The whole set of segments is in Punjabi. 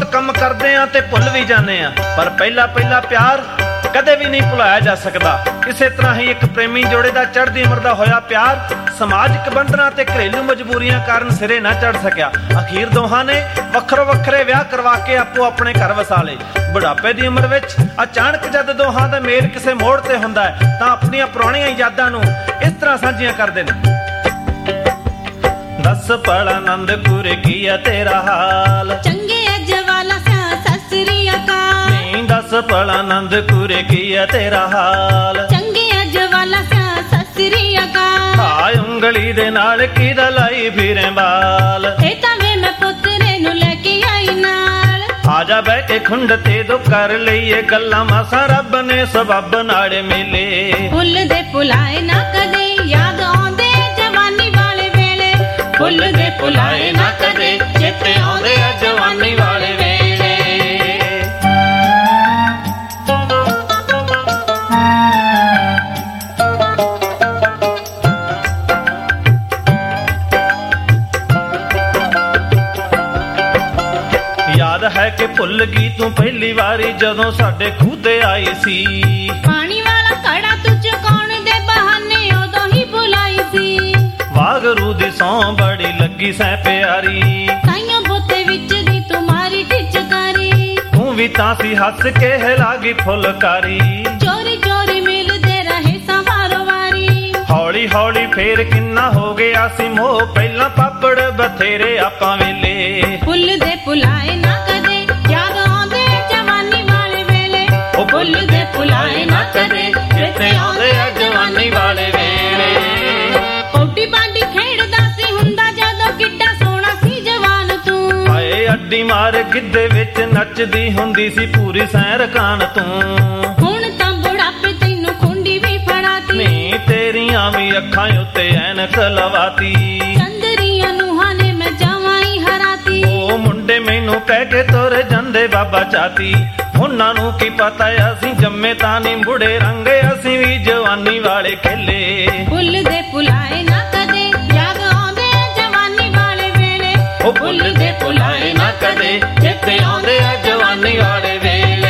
ਕੰਮ ਕਰਦੇ ਆ ਤੇ ਭੁੱਲ ਵੀ ਜਾਂਦੇ ਆ, ਪਰ ਪਹਿਲਾ ਪਿਆਰ ਕਦੇ ਵੀ ਨਹੀਂ ਭੁਲਾਇਆ ਜਾ ਸਕਦਾ। ਇਸੇ ਤਰ੍ਹਾਂ ਹੀ ਇੱਕ ਪ੍ਰੇਮੀ ਜੋੜੇ ਦਾ ਚੜ੍ਹਦੀ ਉਮਰ ਦਾ ਹੋਇਆ ਪਿਆਰ ਸਮਾਜਿਕ ਬੰਧਨਾਂ ਤੇ ਘਰੇਲੂ ਮਜਬੂਰੀਆਂ ਕਾਰਨ ਸਿਰੇ ਨਾ ਚੜ੍ਹ ਸਕਿਆ। ਅਖੀਰ ਦੋਹਾਂ ਨੇ ਵੱਖਰੇ ਵਿਆਹ ਕਰਵਾ ਕੇ ਆਪੋ ਆਪਣੇ ਘਰ ਵਸਾ ਲਏ। ਬੁਢਾਪੇ ਦੀ ਉਮਰ ਵਿੱਚ ਅਚਾਨਕ ਜਦ ਦੋਹਾਂ ਦਾ ਮੇਲ ਕਿਸੇ ਮੋੜ ਤੇ ਹੁੰਦਾ ਹੈ ਤਾਂ ਆਪਣੀਆਂ ਪੁਰਾਣੀਆਂ ਯਾਦਾਂ ਨੂੰ ਇਸ ਤਰ੍ਹਾਂ ਸਾਂਝੀਆਂ ਕਰਦੇ ਨੇ। ਦਸ ਪਲ ਆਨੰਦ ਪੂਰੇ ਕੀਆ ਤੇਰਾ ਹਾਲ, ਚੰਗੇ ਅੱਜ ਵਾਲਾ ਸਤਿ ਸ੍ਰੀ ਅਕਾਲ। ਨੀ ਦਸ ਪਲ ਆਨੰਦ ਪੂਰੇ ਕੀਆ ਤੇਰਾ ਹਾਲ, ਚੰਗੇ ਅੱਜ ਵਾਲਾ ਸਤਿ ਸ੍ਰੀ ਅਕਾਲ। ਹਾਏ ਉਂਗਲੀ ਦੇ ਨਾਲ ਕਿਹਦਾ ਲਾਈ ਫਿਰੇ ਬਾਲ, ਇਹ ਤਾਂ ਵੇ ਮੈਂ ਪੁੱਤਰੇ ਨੂੰ ਲੈ ਕੇ ਆਈ ਨਾਲ। ਆਜਾ ਬਹਿ ਕੇ ਖੁੰਡ ਤੇ ਦੋ ਕਰ ਲਈਏ ਗੱਲਾਂ, ਮਾਸਾ ਰੱਬ ਨੇ ਸਬੱਬ ਨਾਲ ਮਿਲੇ। ਭੁੱਲਦੇ ਭੁਲਾਏ ਨਾ ਕਦੇ ਯਾਦ ਆਉਂਦੇ ਜਵਾਨੀ ਵਾਲੇ ਵੇਲੇ, ਭੁੱਲਦੇ ਭੁਲਾਏ ਨਾ ਕਦੇ ਚੇਤੇ ਆਉਂਦੇ ਜਵਾਨੀ ਵਾਲੇ ਵੇਲੇ। ਯਾਦ ਹੈ ਕਿ ਭੁੱਲ ਗਈ ਤੂੰ ਪਹਿਲੀ ਵਾਰੀ ਜਦੋਂ ਸਾਡੇ ਖੂਹ ਤੇ ਆਈ ਸੀ। ਪਾਣੀ ਵਾਲਾ ਘੜਾ ਤੂੰ ਚੁਕਾਉਣ ਦੇ ਬਹਾਨੇ ਉਦੋਂ ਹੀ ਭੁਲਾਈ ਸੀ। ਵਾਗਰੂ ਦੀ ਸੌਂ ਬੜੀ ਲੱਗੀ ਸੈ ਪਿਆਰੀ, ਸਾਈਆਂ ਬੋਤੇ ਵਿੱਚ ਦੀ ਤੁਮਾਰੀ ਟਿਚਕਾਰੀ। ਤੂੰ ਵੀ ਤਾਂ ਸੀ ਹੱਸ ਕੇ ਹਿਲਾ ਗਈ ਫੁਲਕਾਰੀ, ਚੋਰੀ ਚੋਰੀ ਮਿਲਦੇ ਰਹੇ ਸਾਂ ਵਾਰੋ ਵਾਰੀ। ਹੌਲੀ ਹੌਲੀ ਫੇਰ ਕਿੰਨਾ ਹੋ ਗਿਆ ਸੀ ਮੋਹ, ਪਹਿਲਾਂ ਪਾਪੜ ਬਥੇਰੇ ਆਪਾਂ ਵੇਲੇ। ਭੁੱਲਦੇ ਭੁਲਾਏ ਨਾ ਕਦੇ ਯਾਦ ਆਉਂਦੇ ਜਵਾਨੀ ਵਾਲੇ ਵੇਲੇ, ਉਹ ਭੁੱਲਦੇ ਭੁਲਾਏ ਨਾ ਕਦੇ ਚੇਤੇ ਆਉਂਦੇ ਜਵਾਨੀ ਵਾਲੇ ਵੇਲੇ। ਕੌਡੀ ਬਾਡੀ ਖੇਡਦਾ ਸੀ ਹੁੰਦਾ ਜਦੋਂ, ਕਿੱਡਾ ਸੋਹਣਾ ਸੀ ਜਵਾਨ ਤੂੰ। ਹਾਏ ਅੱਡੀ ਮਾਰ ਗਿੱਧੇ ਵਿੱਚ ਨੱਚਦੀ ਹੁੰਦੀ ਸੀ ਪੂਰੀ ਸੈਰ ਕਾਨ ਤੂੰ। ਹੁਣ ਤਾਂ ਬੁਢਾਪੇ ਤੈਨੂੰ ਖੁੰਡੀ ਵੀ ਫੜਾਤੀ, ਨੀ ਤੇਰੀਆਂ ਵੀ ਅੱਖਾਂ ਉੱਤੇ ਐਨਕ ਲਵਾਤੀ। ਚੰਦਰੀਆਂ ਨੂੰਹਾਂ ਨੇ ਮੈਂ ਜਾਵਾਂ ਹੀ ਹਰਾਤੀ। ਉਹ ਮੁੰਡੇ ਮੈਨੂੰ ਕਹਿ ਕੇ ਤੁਰ ਜਾਂਦੇ ਬਾਬਾ ਚਾਤੀ, ਉਹਨਾਂ ਨੂੰ ਕੀ ਪਤਾ ਅਸੀਂ ਜੰਮੇ ਤਾਂ ਨਹੀਂ ਬੁੜੇ ਰੰਗ, ਅਸੀਂ ਵੀ ਜਵਾਨੀ ਵਾਲੇ ਖੇਲੇ। ਭੁੱਲਦੇ ਭੁਲਾਏ ਨਾ ਕਦੇ ਯਾਦ ਆਉਂਦੇ ਜਵਾਨੀ ਵਾਲੇ ਵੇਲੇ, ਉਹ ਭੁੱਲਦੇ ਭੁਲਾਏ ਨਾ ਕਦੇ ਚੇਤੇ ਆਉਂਦੇ ਜਵਾਨੀ ਵਾਲੇ ਵੇਲੇ।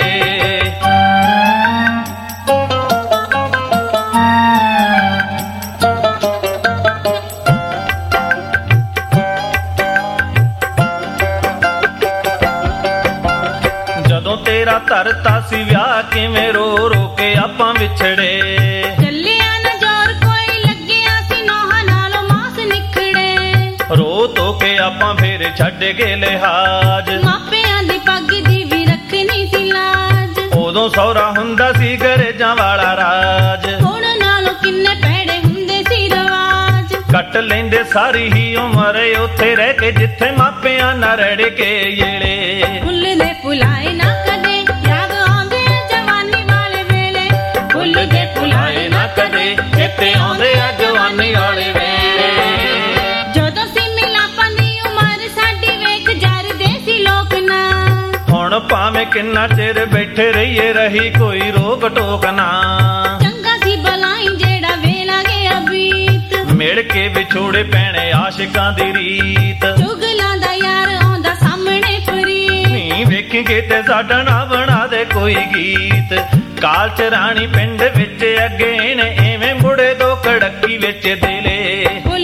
ਜਦੋਂ ਤੇਰਾ ਧਰਤਾ ਸੀ ਵਿਆਹ ਕਿਵੇਂ ਰੋ ਰੋ ਕੇ ਆਪਾਂ ਵਿਛੜੇ। ਚੱਲਿਆ ਨਾ ਜ਼ੋਰ ਕੋਈ ਲੱਗਿਆ ਸੀ ਨੋਹਾਂ ਨਾਲੋਂ ਮਾਸ ਨਿਖੜੇ। ਰੋ ਧੋ ਕੇ ਆਪਾਂ ਫੇਰ ਛੱਡ ਗਏ ਲਿਹਾਜ, ਮਾਪਿਆਂ ਦੀ ਪੱਗ ਦੀ ਵੀ ਰੱਖਣੀ ਸੀ ਲਾਜ। ਉਦੋਂ ਸਹੁਰਾ ਹੁੰਦਾ ਸੀ ਗਰੇਜਾਂ ਵਾਲਾ ਰਾਜ, ਹੁਣ ਨਾਲੋਂ ਕਿੰਨੇ ਭੈੜੇ ਹੁੰਦੇ ਸੀ ਰਿਵਾਜ। ਕੱਟ ਲੈਂਦੇ ਸਾਰੀ ਹੀ ਉਮਰ ਉੱਥੇ ਰਹਿ ਕੇ ਜਿੱਥੇ ਮਾਪਿਆਂ ਨਾਲ ਰੜ ਕੇ ਏਲੇ। ਭੁੱਲਦੇ ਭੁਲਾਏ ਨਾ ਕਦੇ ਯਾਦ ਆਉਂਦੇ ਜਵਾਨੀ ਵਾਲੇ ਵੇਲੇ, ਭੁੱਲਦੇ ਭੁਲਾਏ ਨਾ ਕਦੇ ਚੇਤੇ ਆਉਂਦੇ ਜਵਾਨੀ ਵਾਲੇ ਵੇਲੇ। ਜਦੋਂ ਸੀ ਮਿਲਾਪਾਂ ਦੀ ਉਮਰ ਸਾਡੀ ਵੇਖ ਜਰਦੇ ਸੀ ਲੋਕ ਨਾ। ਹੁਣ ਭਾਵੇਂ ਕਿੰਨਾ ਚਿਰ ਬੈਠੇ ਰਹੀਏ ਰਹੀ ਕੋਈ ਰੋਕ ਟੋਕ ਨਾ। ਚੰਗਾ ਸੀ ਬਲਾਈ ਜਿਹੜਾ ਵੇਲਾ ਗਿਆ ਬੀਤ, ਮਿਲ ਕੇ ਵਿਛੋੜੇ ਪੈਣੇ ਆਸ਼ਿਕਾਂ ਦੀ ਰੀਤ। ਚੁਗਲਾਂ ਦਾ ਯਾਰ ਆਉਂਦਾ ਸਾਹਮਣੇ ਫਰੀਦ, ਨੀ ਵੇਖੀਏ ਤੇ ਸਾਡਾ ਨਾ ਬਣਾ ਦੇ ਕੋਈ ਗੀਤ। ਕਾਲ ਚ ਰਾਣੀ ਪਿੰਡ ਵਿੱਚ ਅੱਗੇ ਨੇ ਐਵੇਂ ਮੁੜੇ ਦੋ ਕੜਕੀ ਵਿੱਚ ਦਿਲੇ।